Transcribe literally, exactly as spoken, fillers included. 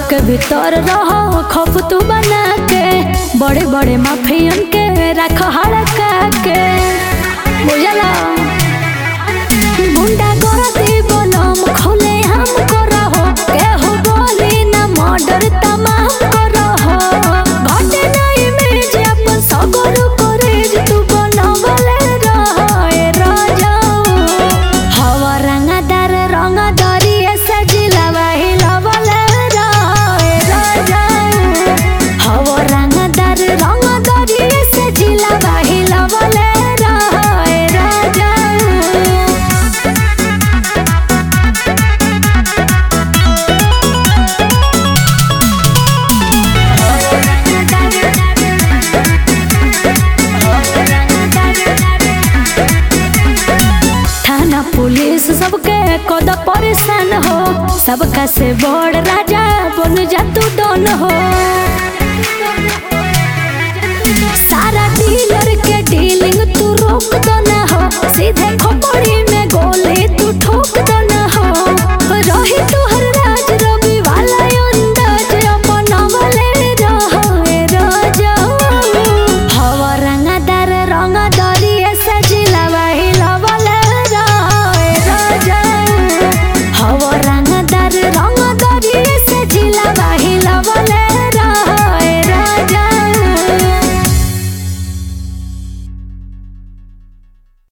के भीतर रहो खौफ तू बना के, बड़े बड़े माफियन के रख हड़का के बुझला। गुंडा गर्दी बलम खोले हम करहो, केहू बोली ना मर्डर तमाम करहो। घटे नहीं इमेज अपन सगरू करेज तू बनवले रहे राजा। हवा रंगदार रंगदारी ऐसे जिलावा हिलावले रहे राजा। हवा रंगदार रंगदारी ऐसे जिलावा हिलावले रहे राजा। थाना पुलिस सबके कद परेशान हो, सबका से बड़ राजा बन जा तू डन हो। सारा दिल